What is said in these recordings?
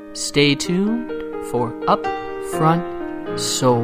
Stay tuned for Upfront Soul.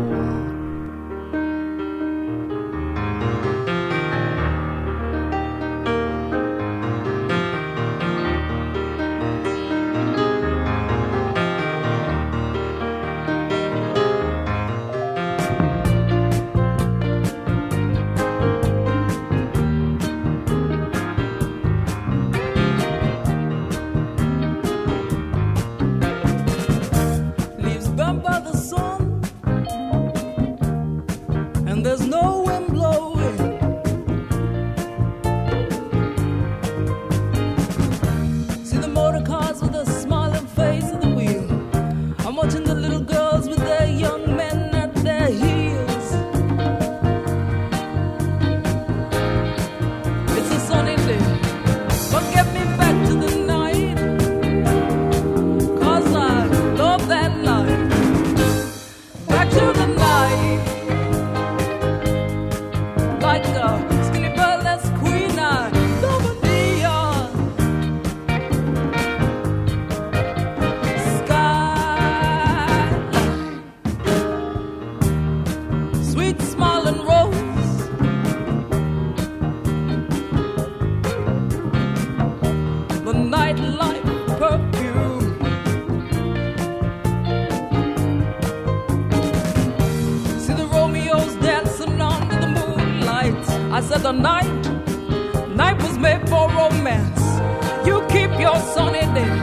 The night was made for romance. You keep your sunny day.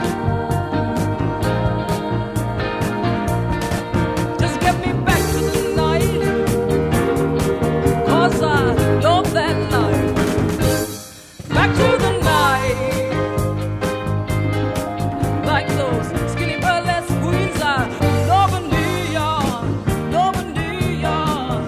Just get me back to the night, 'cause I love that night. Back to the night, like those skinny burlesque queens. I love a New York, love a New York.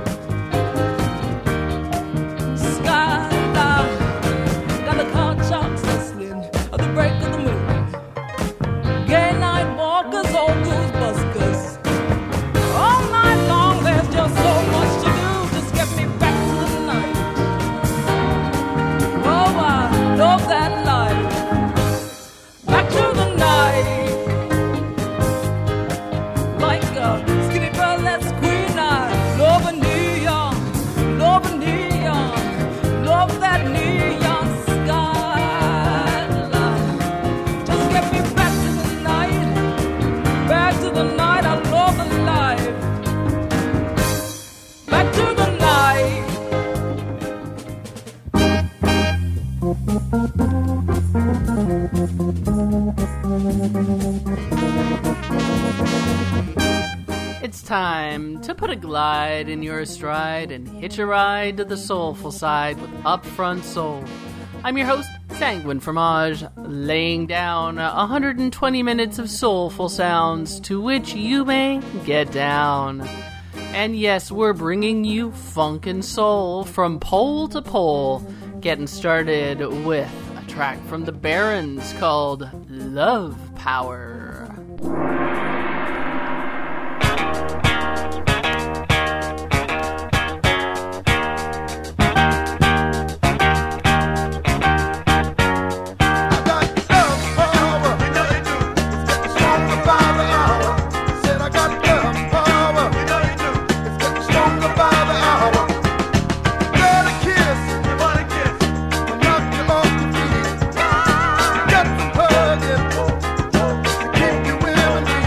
It's time to put a glide in your stride and hitch a ride to the soulful side with Upfront Soul. I'm your host, Sanguine Fromage, laying down 120 minutes of soulful sounds to which you may get down. And yes, we're bringing you funk and soul from pole to pole, getting started with a track from the Barons called Love Power. Keep you women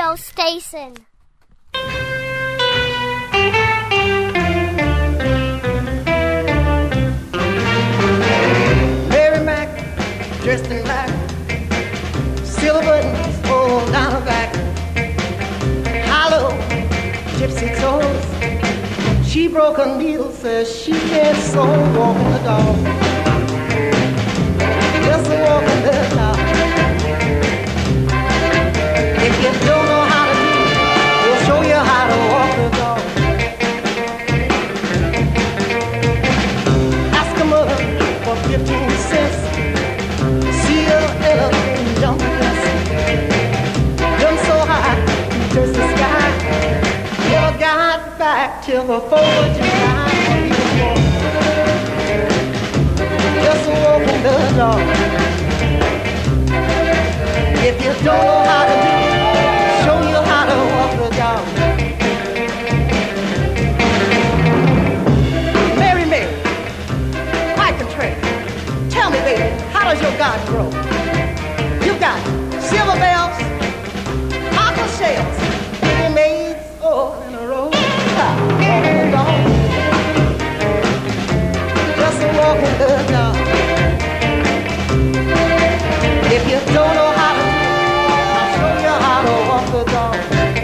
radio station. Mary Mac, dressed in black, silver buttons all down her back, hollow gypsy toes. She broke her needle, says she can't sew, walking the dog. Just walking the dog. If you don't know how to do it, we'll show you how to walk the dog. Ask a mother for 15 cents. See a elephant jump fence. Jump so high, touch the sky. Never got back till the 4th of July. Just walking the dog. If you don't know how to do it, show you how to walk the dog. Mary, Mary, pipe and tray. Tell me, baby, how does your God grow? You got silver bells, cockle shells, little maids all in a row. Walking the dog. Just walking the dog. If you don't know how to do it, I'll show you how to walk the dog.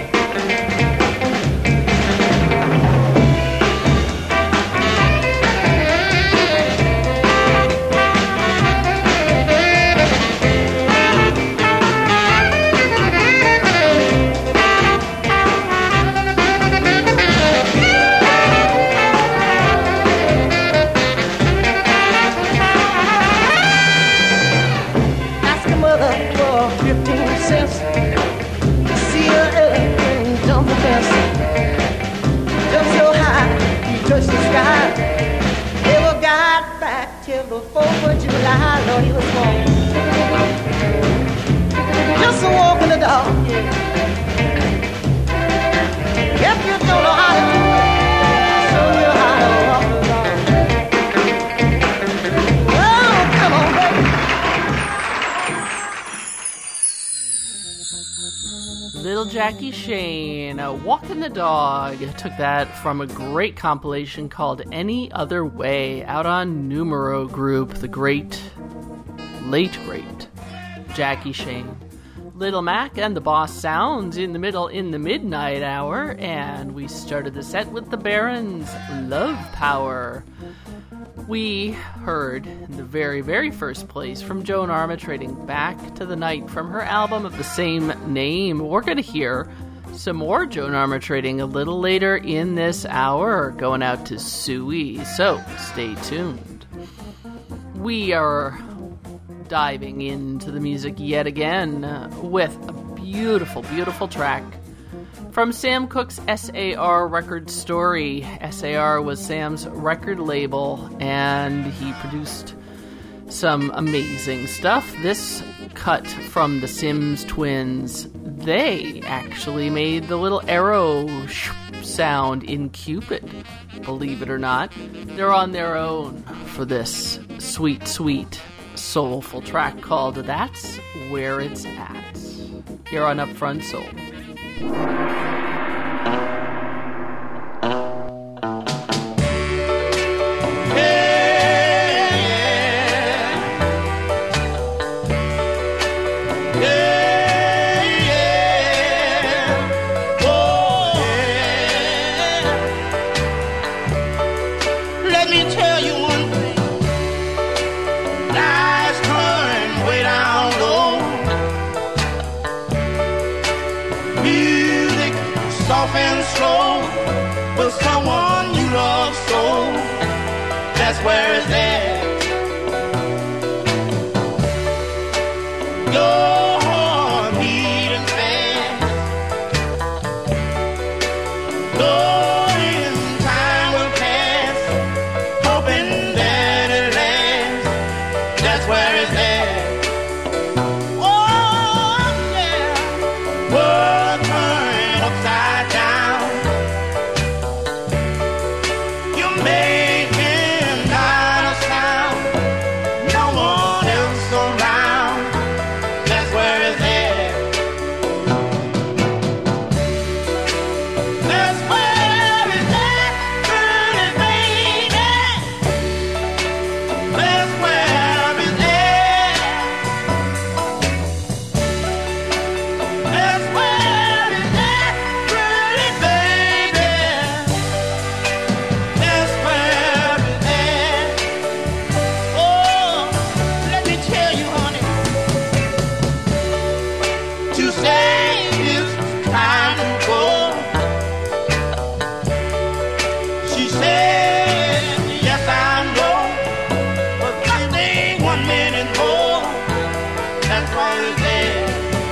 Ask your mother for 15 cents. See her elephant jump the fence. Jump so high, you touch the sky. Never got back till the 4th of July. Lord, he was born. Just a walk in the dog. If you don't know how to do it, I'll show you how to walk the dog. Oh, come on, baby. Little Jackie Shane, Walking the Dog. Took that from a great compilation called Any Other Way, out on Numero Group, the late great Jackie Shane. Little Mac and the Boss Sounds in the midnight hour, and we started the set with the Barons' Love Power. We heard in the very, very first place from Joan Armatrading, Back to the Night, from her album of the same name. We're going to hear some more Joan Armatrading a little later in this hour, going out to Suey, so stay tuned. We are diving into the music yet again with a beautiful, beautiful track from Sam Cooke's SAR record story. SAR was Sam's record label, and he produced some amazing stuff. This cut from the Sims Twins. They actually made the little arrow sound in Cupid, believe it or not. They're on their own for this sweet, sweet, soulful track called That's Where It's At, here on Upfront Soul. Let me tell you one thing. Life's coming way down low. Music soft and slow, but someone you love so, that's where it's at. Your heart beating fast. Knowing time will pass, hoping that it lasts. That's where it's at. Oh yeah, world turned upside down. You're making not a sound. 1 minute more. That's all is there.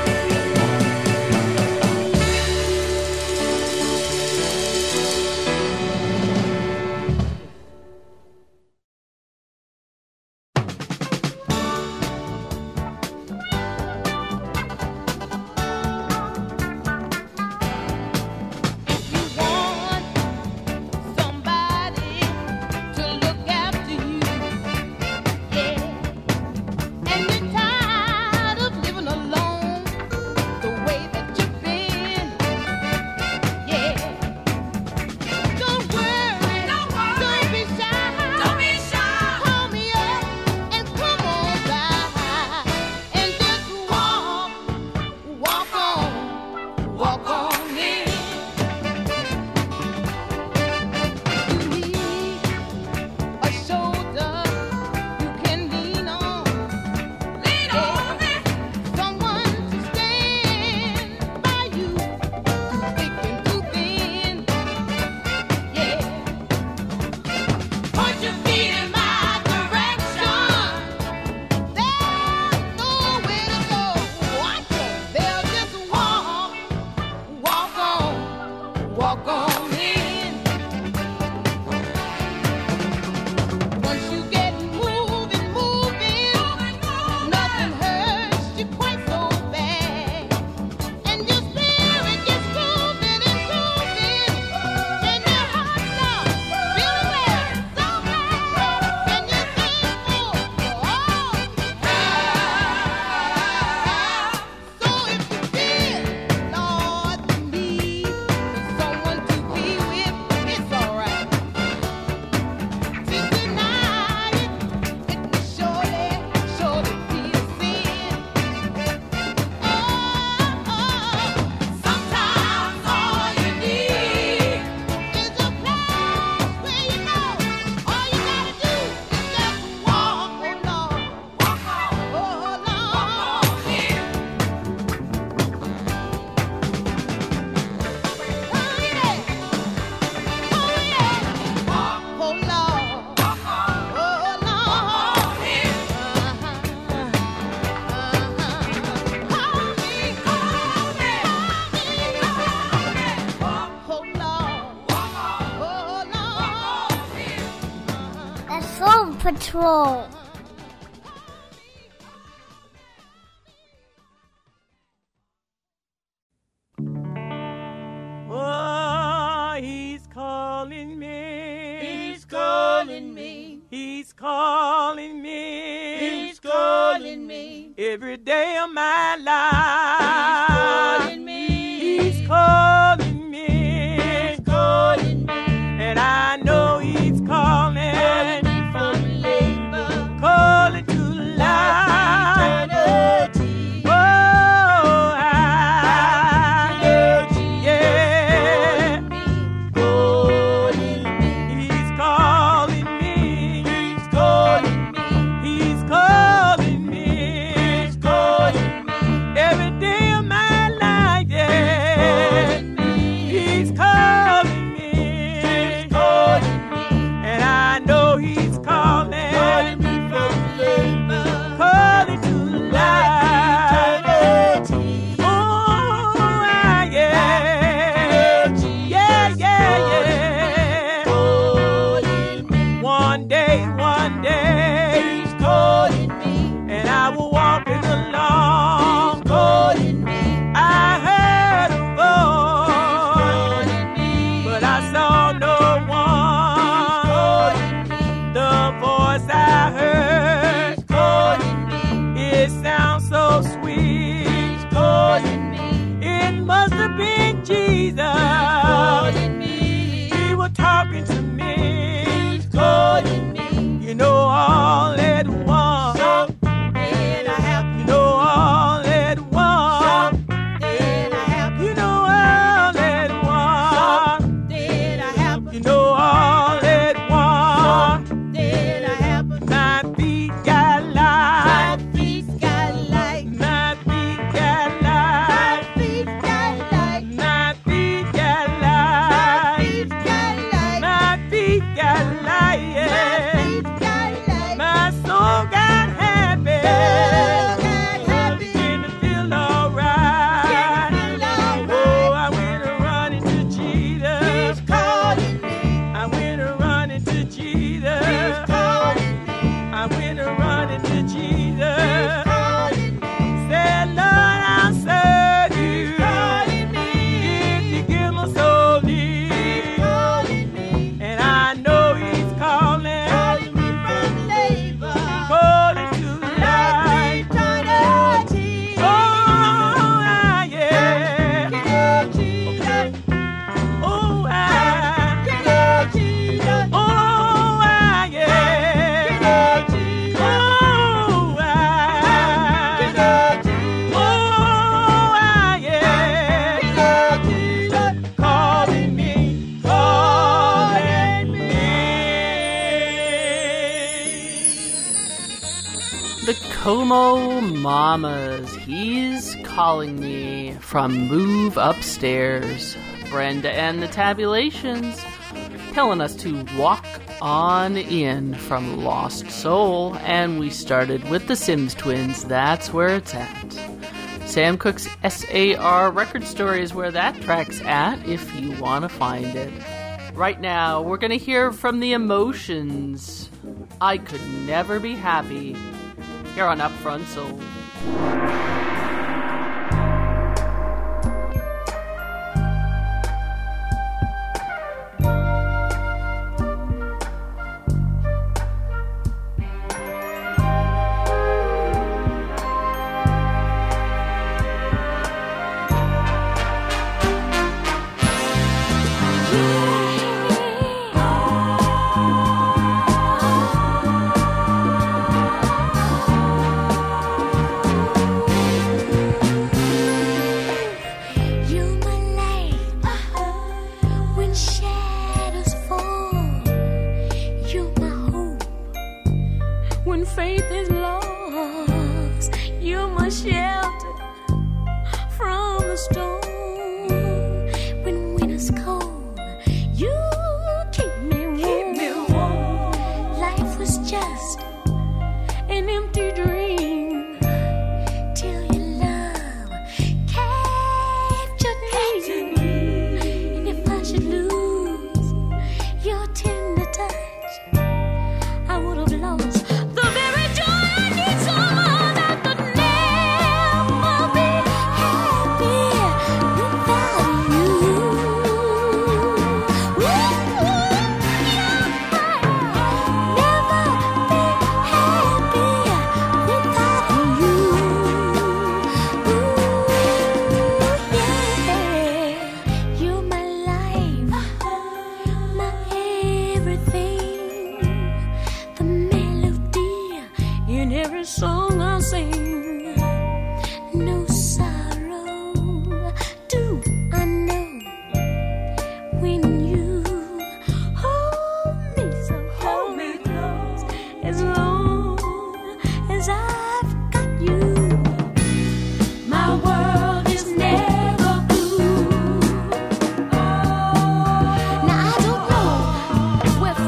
Patrol. Oh, he's calling me. He's calling me. He's calling me. He's calling me. Every day of my life. He's calling me. He's calling me. He's calling me. And I know he's calling. Calling to life. Eternity. Oh, yeah. Calling me. He's calling me. He's calling me. He's calling me. He's calling me. Every day of my life, yeah. He's calling me. He's calling me. And I know he's calling. Calling me from labor. Calling to life. Eternity. Oh, yeah. Yeah, yeah. Calling me. One day, He's calling me. and I will walking along. Calling me. I heard a voice, Calling me. but I saw no one. The voice I heard, He's calling me. it sounds so sweet. He's calling me. It must have been Jesus. Calling me. He was talking to me. He's calling me. You know, all at once. Then I have You know, all at once. Then I have You know, all at once. Then I have You know, all at once. Then I have My feet got light. My feet got light. My feet got light. My feet got light. My feet got The Como Mamas, he's calling me from Move Upstairs. Brenda and the Tabulations, telling us to walk on in from Lost Soul, and we started with the Sims Twins, That's Where It's At. Sam Cooke's SAR Record Story is where that track's at, if you want to find it. Right now, we're going to hear from the Emotions, I Could Never Be Happy, here on Upfront Soul.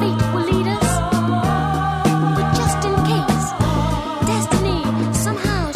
Somehow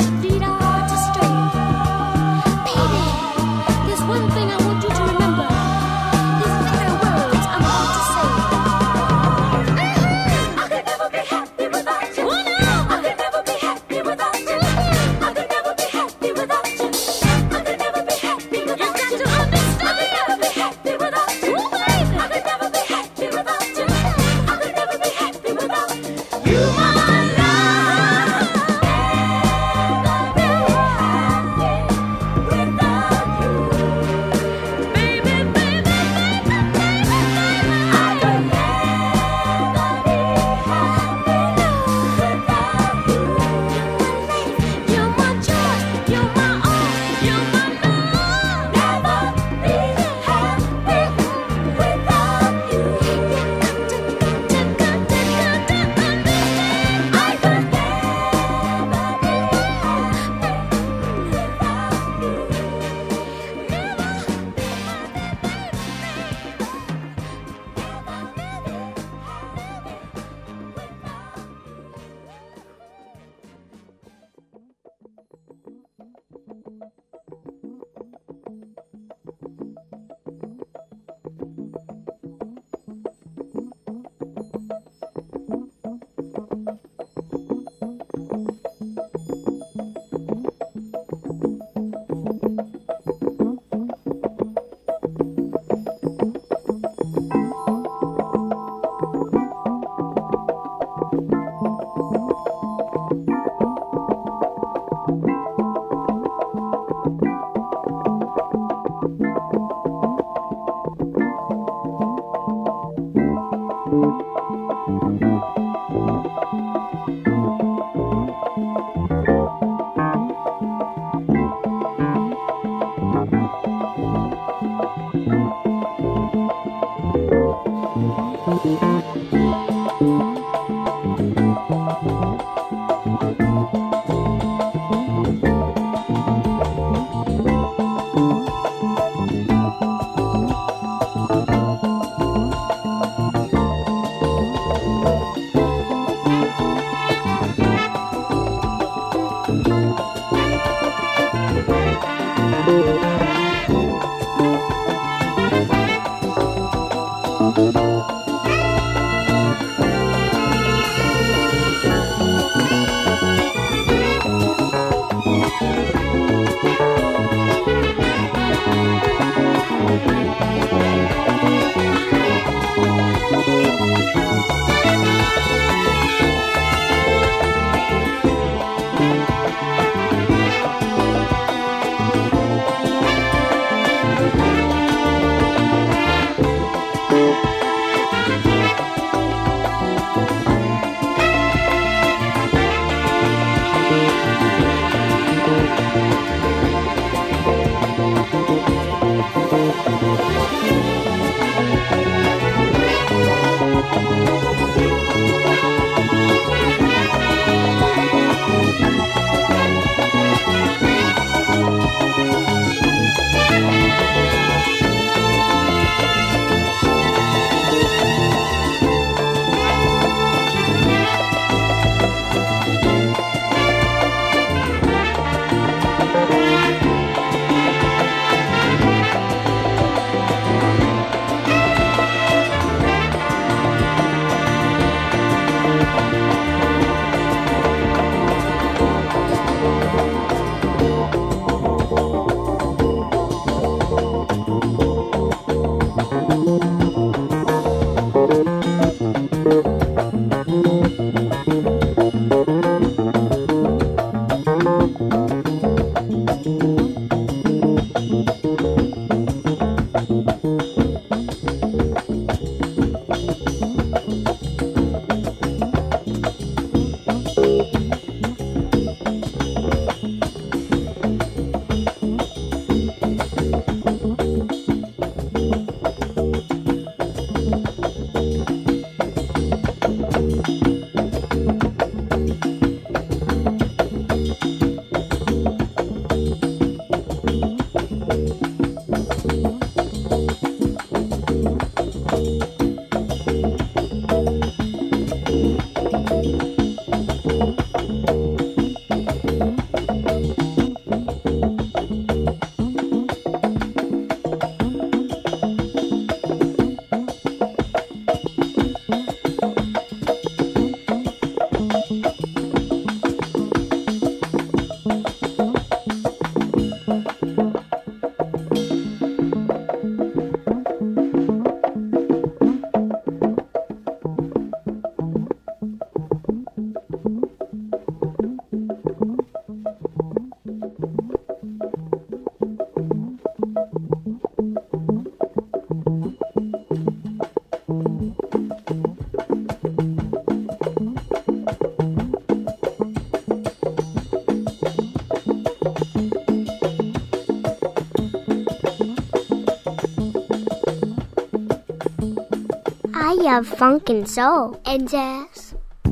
love funk and soul and jazz.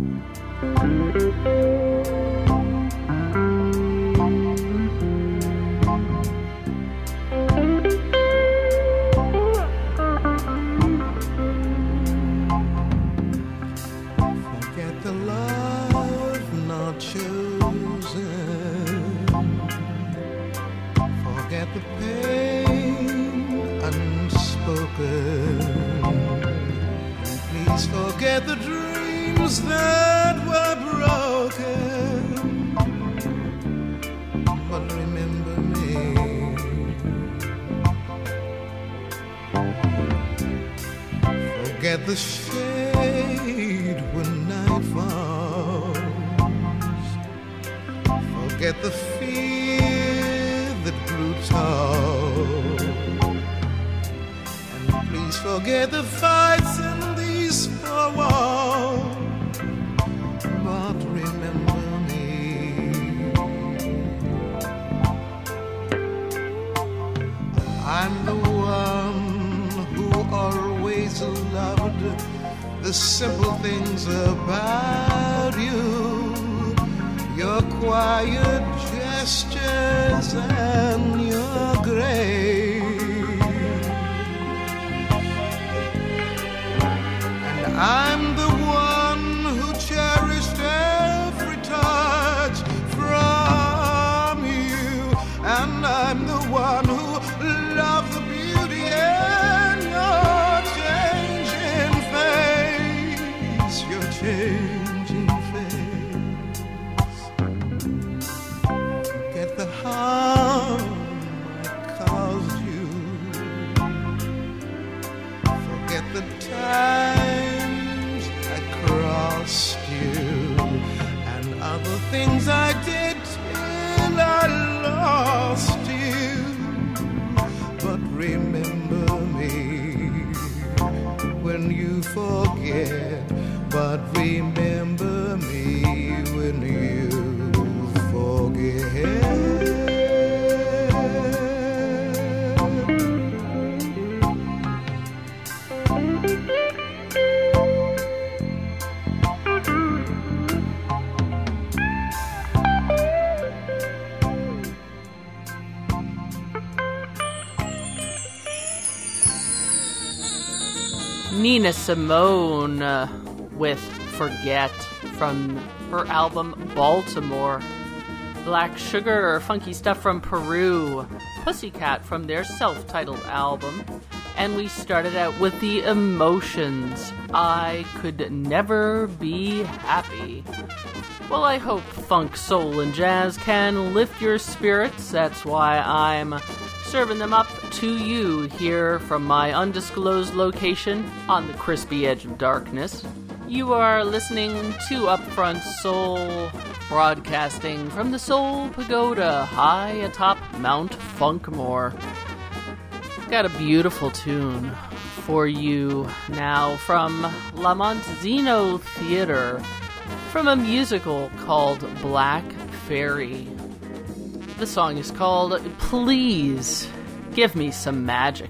Forget the love not chosen. Forget the pain unspoken. Please forget the dreams that were broken. But remember me. Forget the shade when night falls. Forget the fear that grew tall. And please forget the fights in these four walls. But remember me. I'm the one who always loved the simple things about you, your quiet gestures and your grace. And I'm the one who cherished every touch from you, and I'm the one who loved the beauty in your changing face, your changing face. Forget the harm I caused you. Forget the times I crossed you, and other things I did till I lost you. But remember me when you forget. But remember me when you forget. Nina Simone with Forget from her album Baltimore. Black Sugar, Funky Stuff from Peru. Pussycat from their self-titled album. And we started out with The Emotions. I Could Never Be Happy. Well, I hope funk, soul, and jazz can lift your spirits. That's why I'm serving them up to you here from my undisclosed location on the crispy edge of darkness. You are listening to Upfront Soul, broadcasting from the Soul Pagoda high atop Mount Funkmore. Got a beautiful tune for you now from La Montzino Theater, from a musical called Black Fairy. The song is called Please Give Me Some Magic.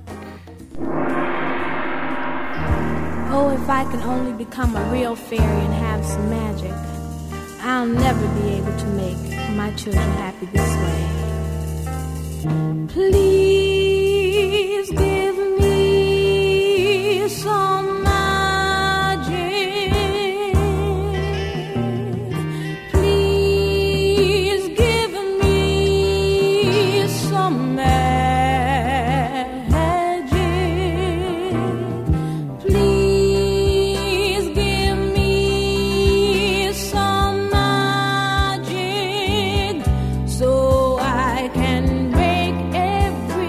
Oh, if I can only become a real fairy and have some magic, I'll never be able to make my children happy this way. Please give me some magic. Please give me some magic. Please give me some magic so I can break every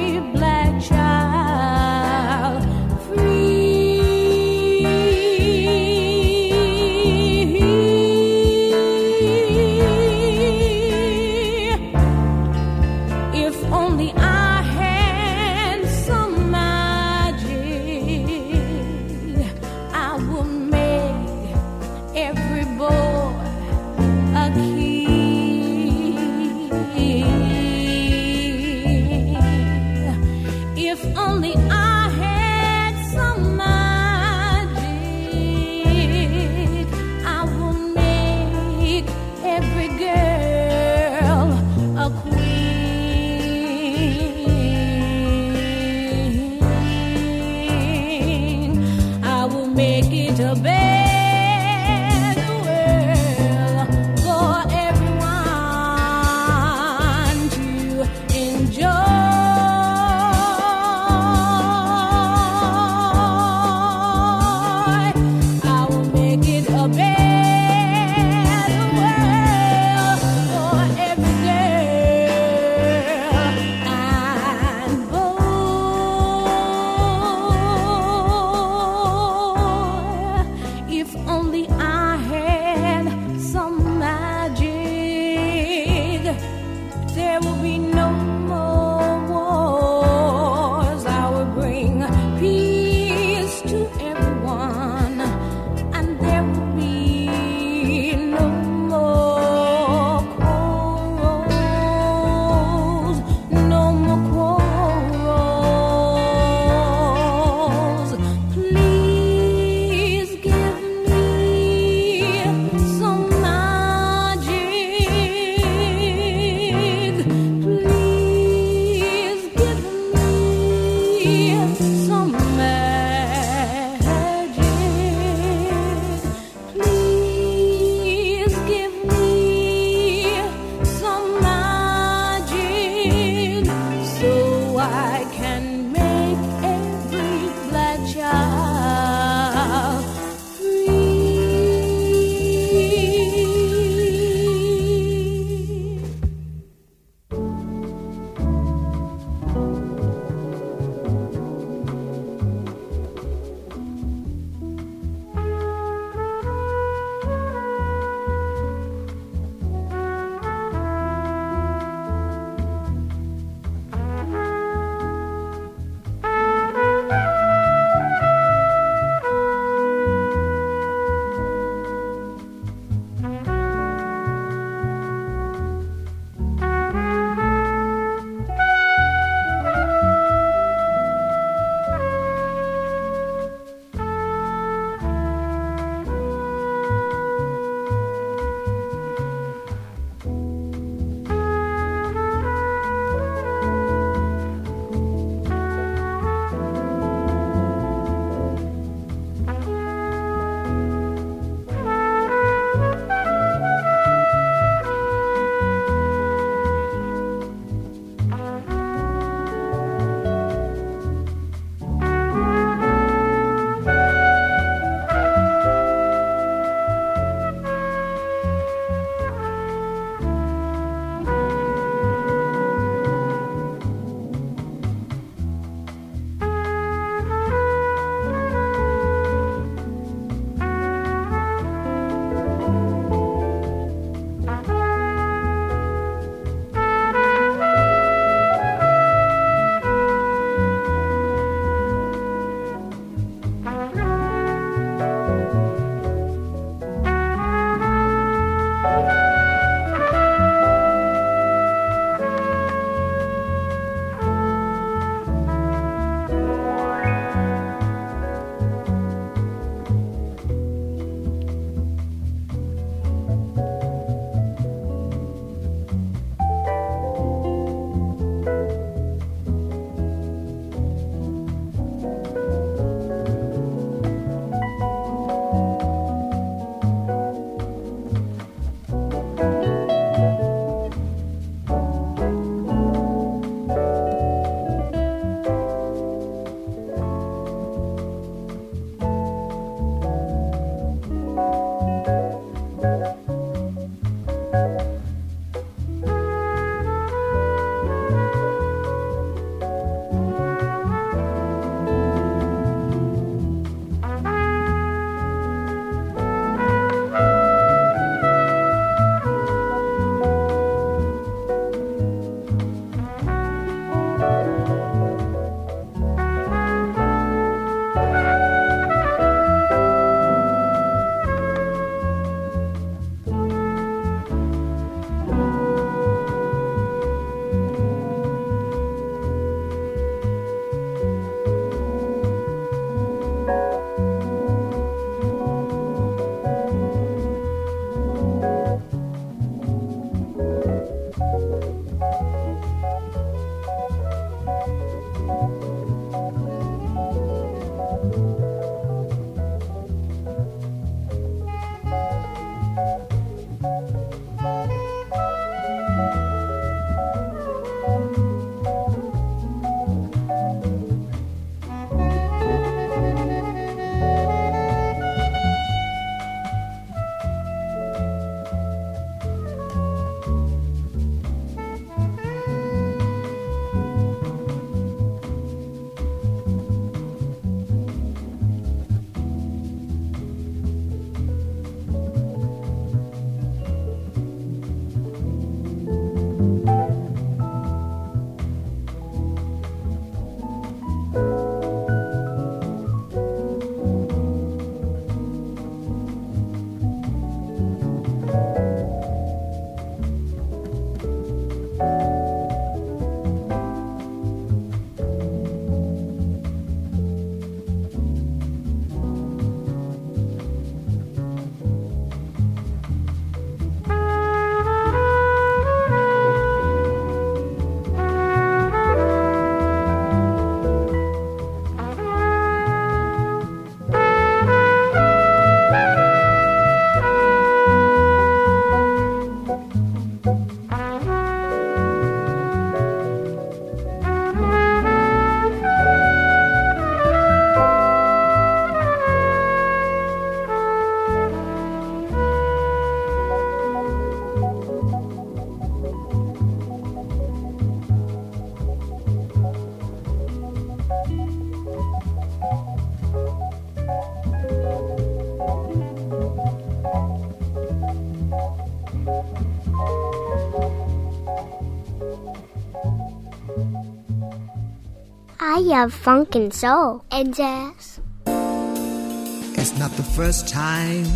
I love funk and soul and jazz. It's not the first time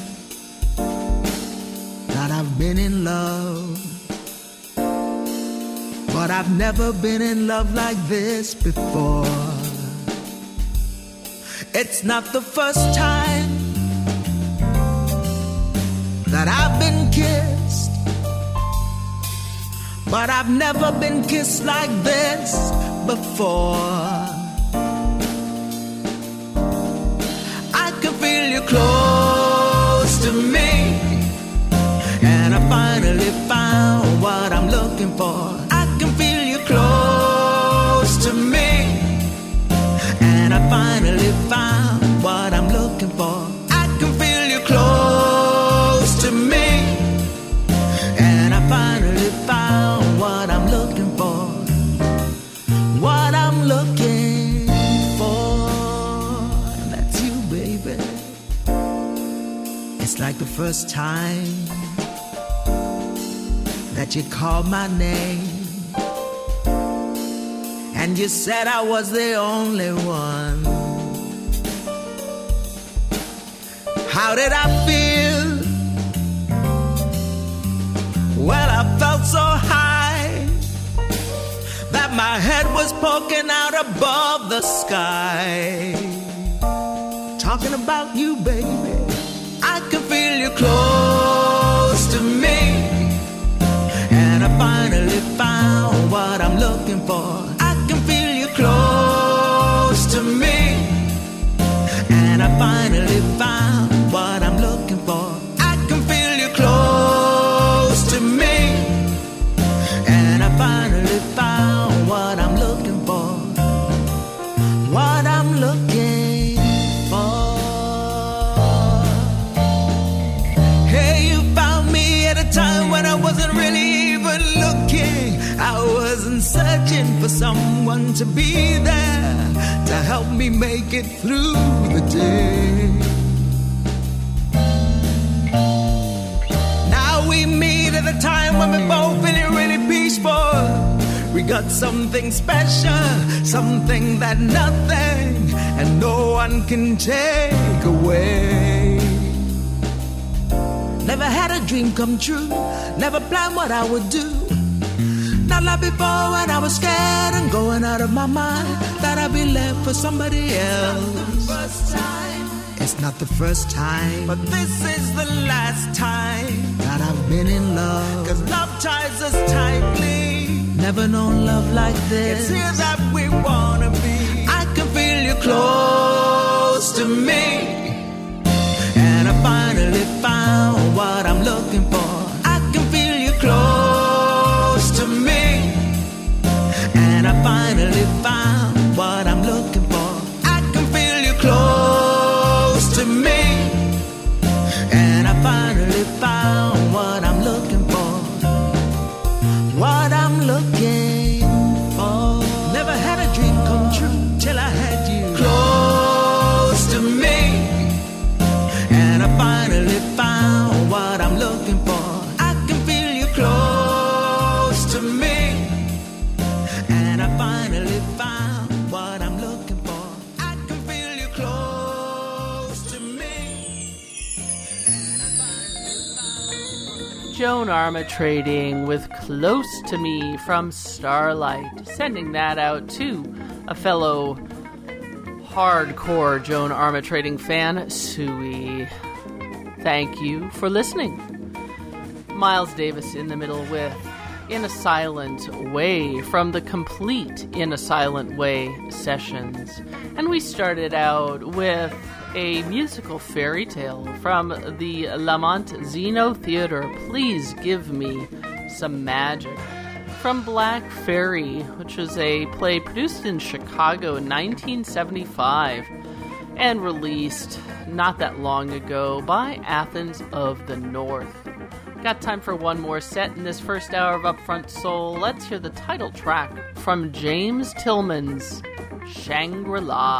that I've been in love, but I've never been in love like this before. It's not the first time that I've been kissed, but I've never been kissed like this before. I can feel you close to me, and I finally found what I'm looking for. I can feel you close to me, and I finally found what I'm looking for. I can feel you close to me, and I finally found what I'm looking for. What I'm looking for, that's you, baby. It's like the first time that you called my name, and you said I was the only one. How did I feel? Well, I felt so high that my head was poking out above the sky. Talking about you, baby, I can feel you close to me, and I finally found what I'm looking for. I can feel you close to me, and I finally found what I'm looking for. I can feel you close to me, and I finally found what I'm looking for. What I'm looking for. Hey, you found me at a time when I wasn't really even looking. I wasn't searching for someone to be there to help me make it through the day. Now we meet at a time when we're both feeling really peaceful. We got something special, something that nothing and no one can take away. Never had a dream come true, never planned what I would do. Not like before when I was scared and going out of my mind that I'd be left for somebody else. It's not the first time, but this is the last time that I've been in love. 'Cause love ties us tightly, never known love like this. It's here that we wanna be. I can feel you close to me, and I finally found what I'm looking for. I can feel you close to me, and I finally found what I'm looking for. I can feel you close to me, and I finally found what I'm looking for. What I'm looking for. Never had a dream come true till I had you close to me, and I finally found what I'm looking for. I can feel you close to me, and I finally found what I'm looking for. I can feel you close to me, and I finally found. Joan Armatrading with Close to Me from Starlight, sending that out to a fellow hardcore Joan Armatrading fan, Sui. Thank you for listening. Miles Davis in the middle with In a Silent Way from the complete In a Silent Way sessions. And we started out with a musical fairy tale from the Lamont Zeno Theater, Please Give Me Some Magic. From Black Fairy, which was a play produced in Chicago in 1975 and released not that long ago by Athens of the North. Got time for one more set in this first hour of Upfront Soul. Let's hear the title track from James Tillman's Shangri-La.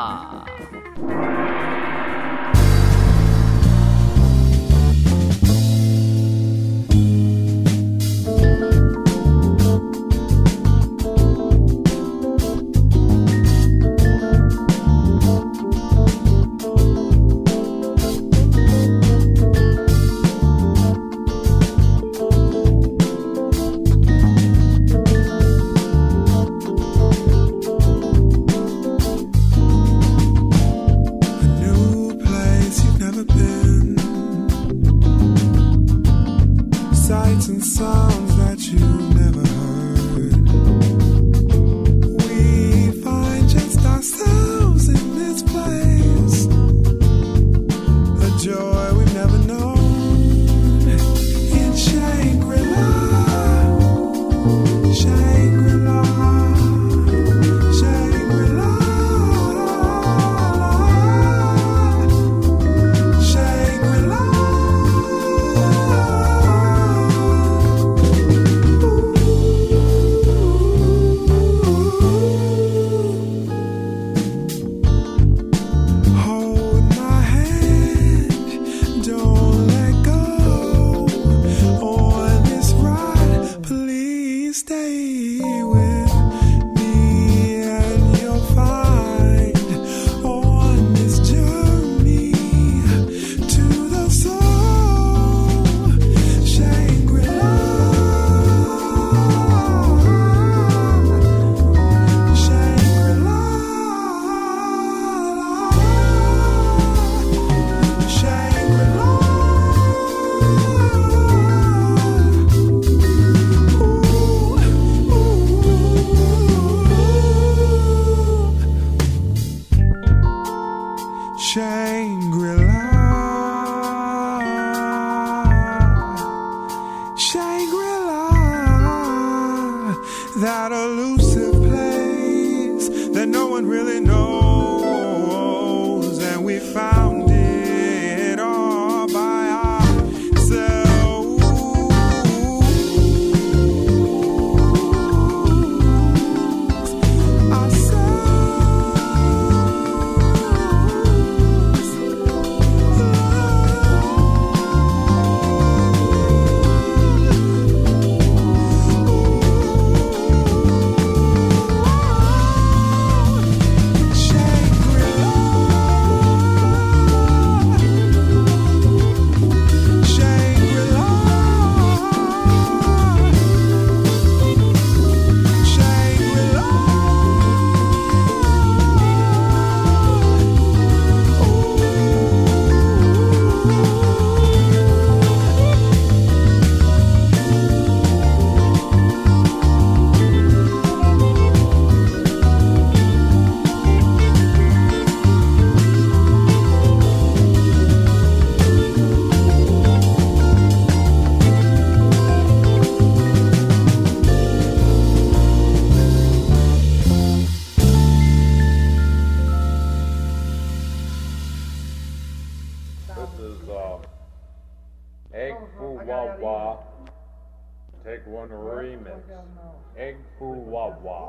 sounds that you never heard. We find just ourselves in this place, a joy we've never known in Shangri-La, Shangri-La, Shangri-La, Shangri-La. Hold my hand, don't let go. On this ride, please stay with me, and you'll find on this journey to the soul, Shangri-La, Shangri-La, Shangri-La. Shangri-La, Shangri-La, that elusive place that no one really knows, and we found it all by ourselves. Egg Foo Wah Wah. Take one remix. Egg Foo Wah Wah.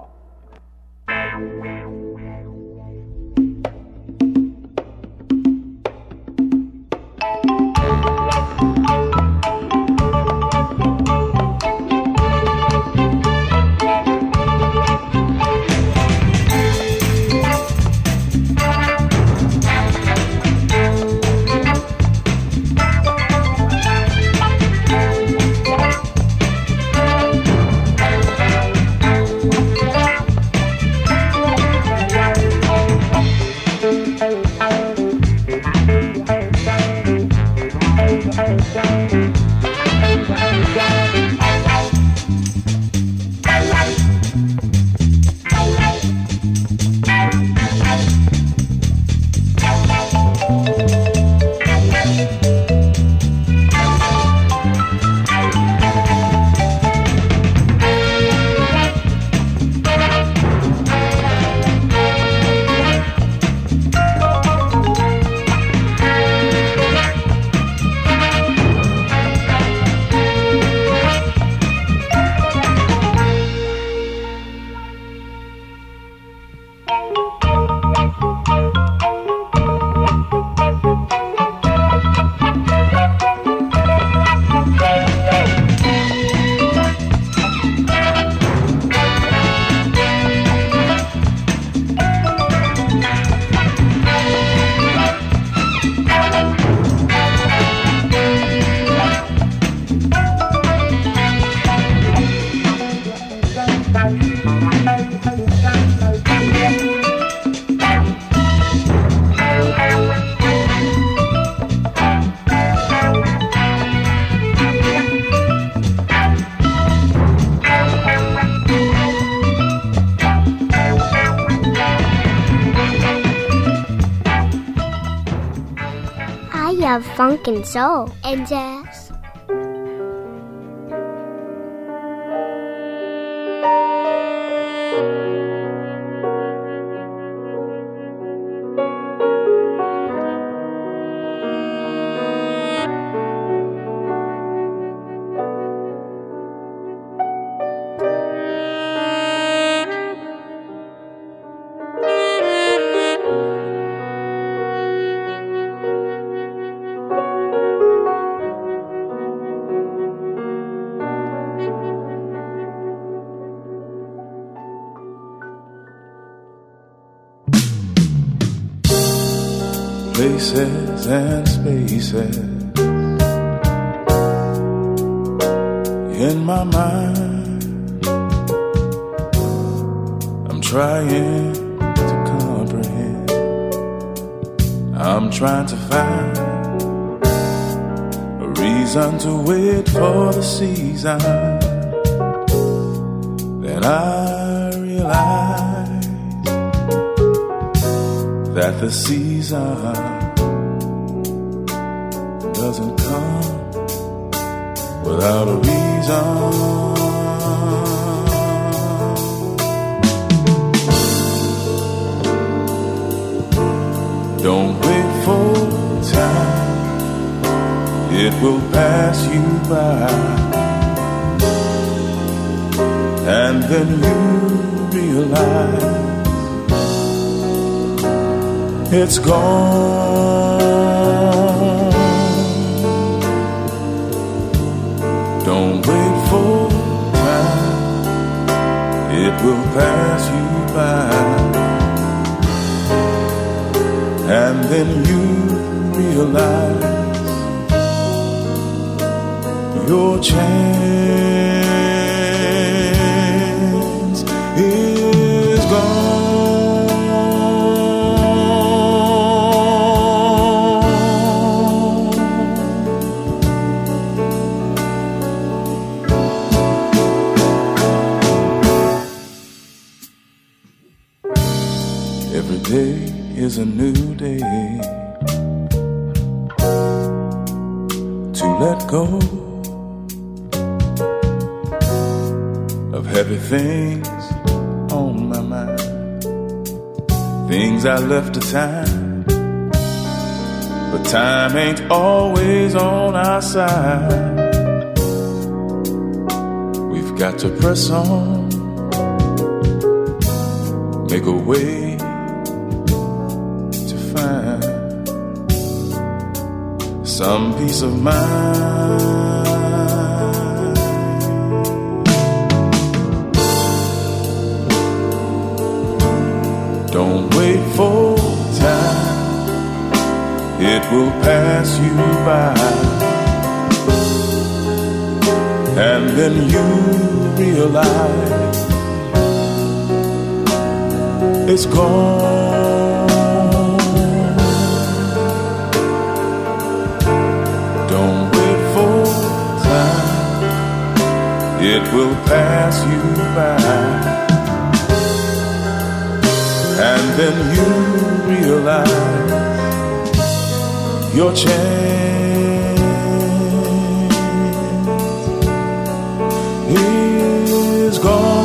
love funk and soul and jazz. Places and spaces in my mind, I'm trying to comprehend. I'm trying to find a reason to wait for the season. Then I realize that the season doesn't come without a reason. Don't wait for time, it will pass you by, and then you realize it's gone. Don't wait for time, it will pass you by, and then you realize your chance is gone. Every day is a new day to let go of heavy things on my mind, things I left to time, but time ain't always on our side. We've got to press on, make a way to find some peace of mind. Don't wait for time, it will pass you by, and then you realize it's gone. Don't wait for time, it will pass you by, and then you realize your chance is gone.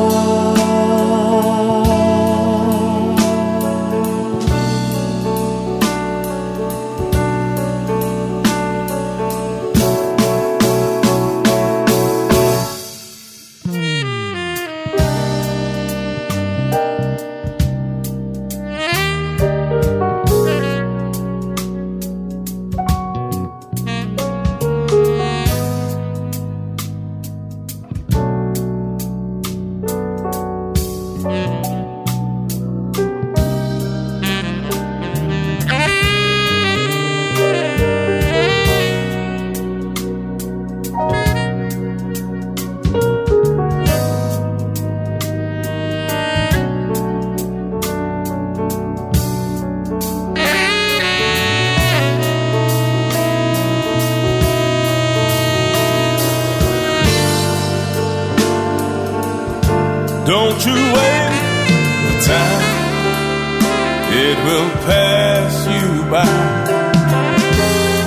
Don't you wait for time, it will pass you by,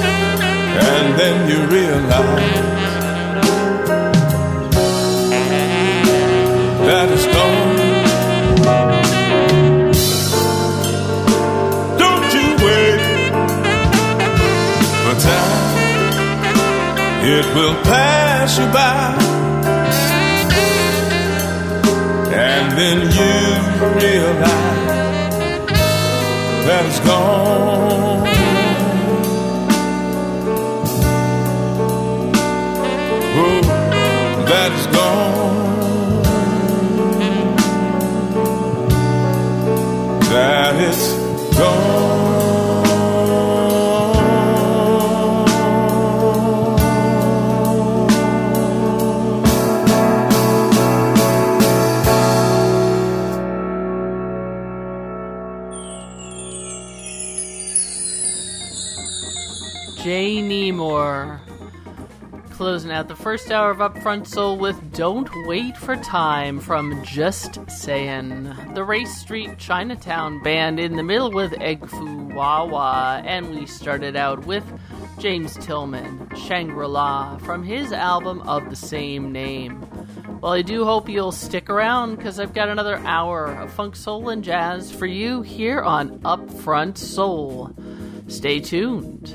then you realize that it's gone. Don't you wait for time, it will pass you by, and then you realize that it's gone. Oh, that is gone. That it's gone. Jay Nemore. Closing out the first hour of Upfront Soul with Don't Wait for Time from Just Sayin'. The Race Street Chinatown Band in the middle with Egg Foo Wawa. And we started out with James Tillman, Shangri-La, from his album of the same name. Well, I do hope you'll stick around because I've got another hour of funk, soul, and jazz for you here on Upfront Soul. Stay tuned.